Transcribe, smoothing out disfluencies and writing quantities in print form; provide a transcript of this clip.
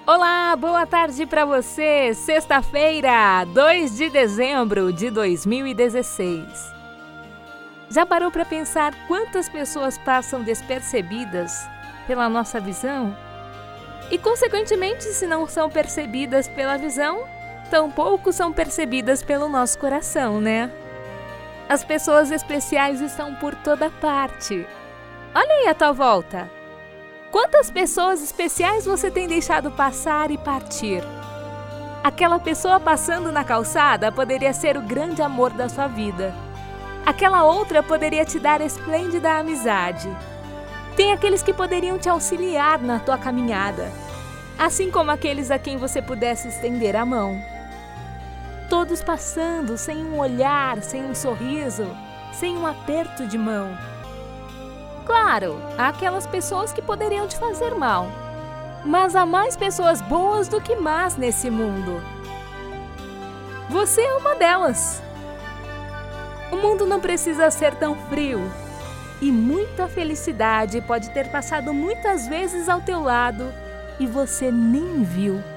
Olá, boa tarde para você! Sexta-feira, 2 de dezembro de 2016. Já parou para pensar quantas pessoas passam despercebidas pela nossa visão? E, consequentemente, se não são percebidas pela visão, tampouco são percebidas pelo nosso coração, né? As pessoas especiais estão por toda parte. Olha aí à tua volta. Quantas pessoas especiais você tem deixado passar e partir? Aquela pessoa passando na calçada poderia ser o grande amor da sua vida. Aquela outra poderia te dar esplêndida amizade. Tem aqueles que poderiam te auxiliar na tua caminhada, assim como aqueles a quem você pudesse estender a mão. Todos passando sem um olhar, sem um sorriso, sem um aperto de mão. Claro, há aquelas pessoas que poderiam te fazer mal, mas há mais pessoas boas do que más nesse mundo. Você é uma delas. O mundo não precisa ser tão frio, e muita felicidade pode ter passado muitas vezes ao teu lado e você nem viu.